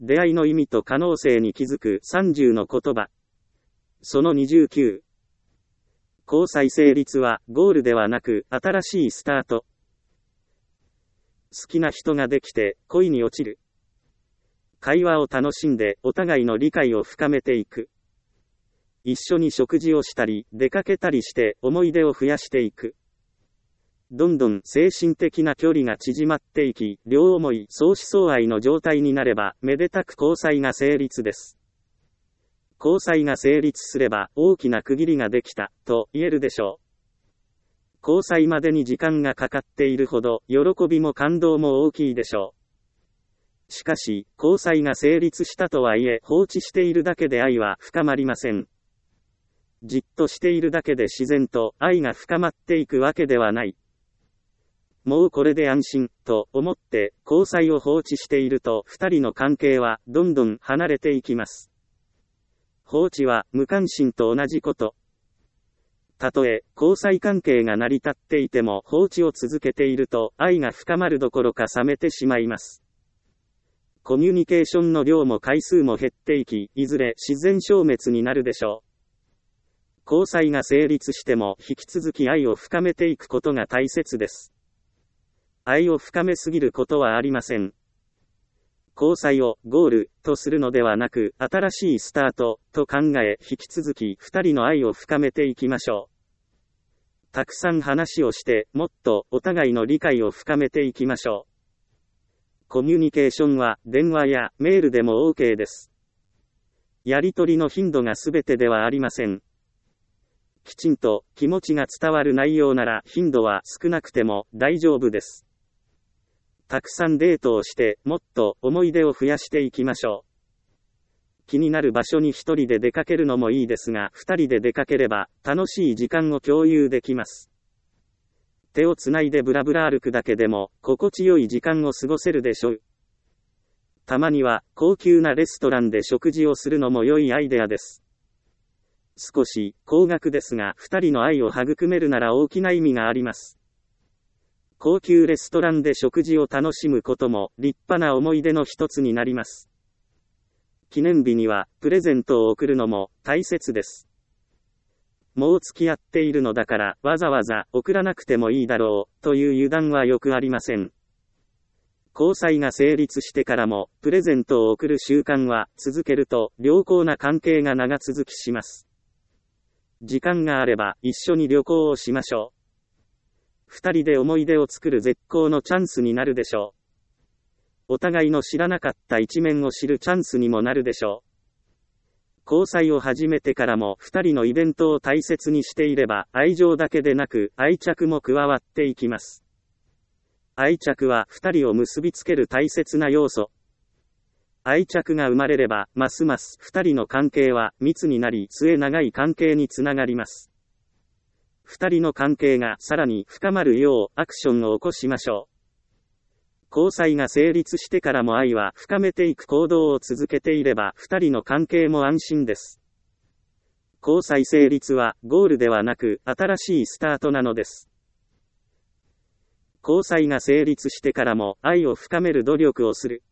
出会いの意味と可能性に気づく30の言葉。その29。交際成立はゴールではなく新しいスタート。好きな人ができて恋に落ちる。会話を楽しんでお互いの理解を深めていく。一緒に食事をしたり出かけたりして思い出を増やしていく。どんどん精神的な距離が縮まっていき、両思い相思相愛の状態になれば、めでたく交際が成立です。交際が成立すれば大きな区切りができた、と言えるでしょう。交際までに時間がかかっているほど、喜びも感動も大きいでしょう。しかし、交際が成立したとはいえ、放置しているだけで愛は深まりません。じっとしているだけで自然と愛が深まっていくわけではない。もうこれで安心、と思って交際を放置していると二人の関係はどんどん離れていきます。放置は無関心と同じこと。たとえ交際関係が成り立っていても放置を続けていると愛が深まるどころか冷めてしまいます。コミュニケーションの量も回数も減っていき、いずれ自然消滅になるでしょう。交際が成立しても引き続き愛を深めていくことが大切です。愛を深めすぎることはありません。交際をゴールとするのではなく、新しいスタートと考え、引き続き二人の愛を深めていきましょう。たくさん話をして、もっとお互いの理解を深めていきましょう。コミュニケーションは電話やメールでも OK です。やり取りの頻度が全てではありません。きちんと気持ちが伝わる内容なら頻度は少なくても大丈夫です。たくさんデートをして、もっと思い出を増やしていきましょう。気になる場所に一人で出かけるのもいいですが、二人で出かければ楽しい時間を共有できます。手をつないでブラブラ歩くだけでも心地よい時間を過ごせるでしょう。たまには高級なレストランで食事をするのも良いアイデアです。少し高額ですが、二人の愛を育めるなら大きな意味があります。高級レストランで食事を楽しむことも立派な思い出の一つになります。記念日にはプレゼントを贈るのも大切です。もう付き合っているのだからわざわざ贈らなくてもいいだろうという油断はよくありません。交際が成立してからもプレゼントを贈る習慣は続けると良好な関係が長続きします。時間があれば一緒に旅行をしましょう。二人で思い出を作る絶好のチャンスになるでしょう。お互いの知らなかった一面を知るチャンスにもなるでしょう。交際を始めてからも二人のイベントを大切にしていれば愛情だけでなく愛着も加わっていきます。愛着は二人を結びつける大切な要素。愛着が生まれればますます二人の関係は密になり末長い関係につながります。二人の関係がさらに深まるようアクションを起こしましょう。交際が成立してからも愛は深めていく行動を続けていれば二人の関係も安心です。交際成立はゴールではなく新しいスタートなのです。交際が成立してからも愛を深める努力をする。